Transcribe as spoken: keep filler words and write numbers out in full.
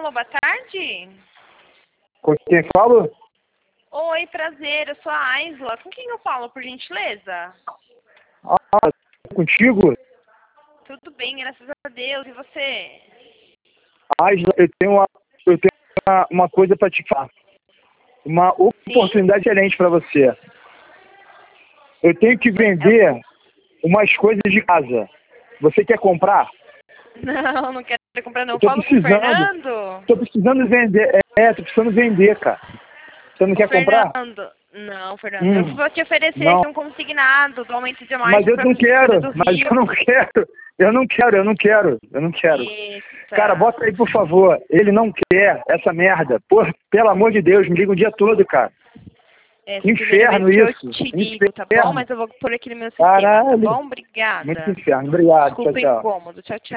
Alô, boa tarde. Com quem falo? Oi, prazer, eu sou a Aisla. Com quem eu falo, por gentileza? Ah, contigo? Tudo bem, graças a Deus. E você? Aisla, eu tenho uma, eu tenho uma, uma coisa para te falar. Uma Sim? oportunidade excelente para você. Eu tenho que vender umas coisas de casa. Você quer comprar? Não, não quero comprar não. Eu tô Falo com o precisando. Fernando? Tô precisando vender. É, tô precisando vender, cara. Você não O quer comprar? Fernando. Não, Fernando. Eu Hum, vou te oferecer não. aqui um consignado do aumento de Mas margem eu para não você fazer quero. do Mas Rio. eu não quero. Eu não quero, eu não quero. Eu não quero. Cara, Eita. bota aí, por favor. Ele não quer essa merda. Pô, pelo amor de Deus, me liga o dia todo, cara. Essa é a primeira vez Inferno que eu isso. te ligo, tá bom? Inferno. Mas eu vou pôr aqui no meu sistema, tá Caralho. bom? Muito Obrigada. inferno. Obrigado. Tchau, Desculpa o tchau. incômodo. Tchau, tchau.